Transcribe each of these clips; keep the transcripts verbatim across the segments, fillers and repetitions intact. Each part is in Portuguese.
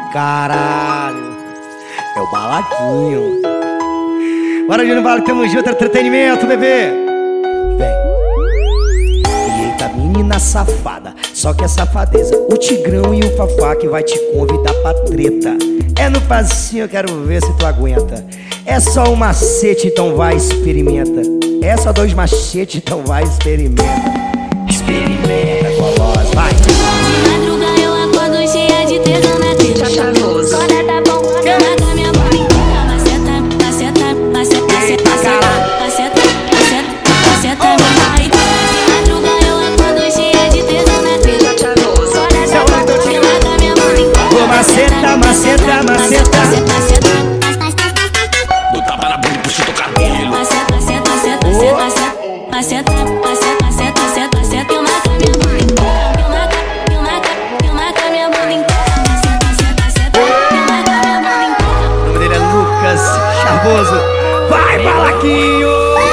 Caralho, é o Balaquinho. Bora, Júnior Bala, tamo junto, entretenimento, bebê. Vem. Eita, menina safada, só que é safadeza. O Tigrão e o Fafá que vai te convidar pra treta. É no passinho, eu quero ver se tu aguenta. É só um macete, então vai, experimenta. É só dois machetes, então vai, experimenta. Experimenta, golosa, vai. De madruga eu acordo cheia de tesão na teta. Chavoso. Quando tá bom, eu mato minha bola. Maceta, maceta, maceta, maceta, maceta, maceta, maceta, vai. De madruga eu acordo cheia de tesão na teta. Chavoso. Quando tá bom, eu mato minha bola. Ô, maceta, maceta, maceta. Do tapa na bunda, puxa teu cabelo. Maceta, maceta, maceta, maceta, maceta, maceta, maceta, maceta, maceta, eu mato minha bola. Eu mato, eu mato, eu mato minha bola inteira. Maceta, maceta, maceta, eu mato minha bola inteira. O nome dele é Lucas Chavoso. Vai, Balaquinho!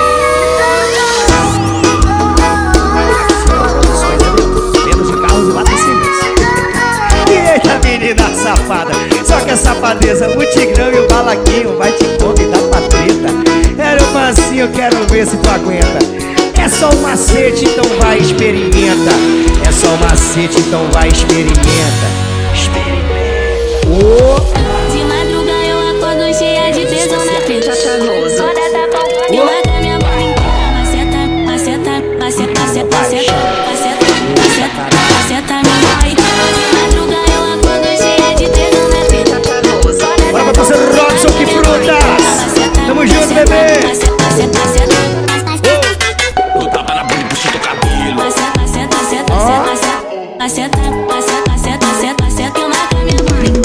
Menos de carros e bate-cimentos. Eita, menina safada, só que a safadeza, o Tigrão e o Balaquinho vai te convidar pra treta. Era o mansinho, eu quero ver se tu aguenta. É só um macete, então vai, experimenta. É só um macete, então vai, experimenta. Experimenta. Oh. De madruga eu acordo cheia de tesão na teta. Chavoso. Quando tá bom, eu mato minha bola inteira. Maceta, maceta, maceta, maceta, maceta, maceta, maceta, maceta, me vai. De madruga eu acordo cheia de tesão na teta. Chavoso. Bora pra torcer Robson, que frutas! Tamo junto, bebê! Maceta, maceta, maceta. Do tapa na bunda, puxa teu cabelo. Maceta, maceta, maceta, maceta, maceta, maceta, maceta, maceta, maceta, eu mato minha bola.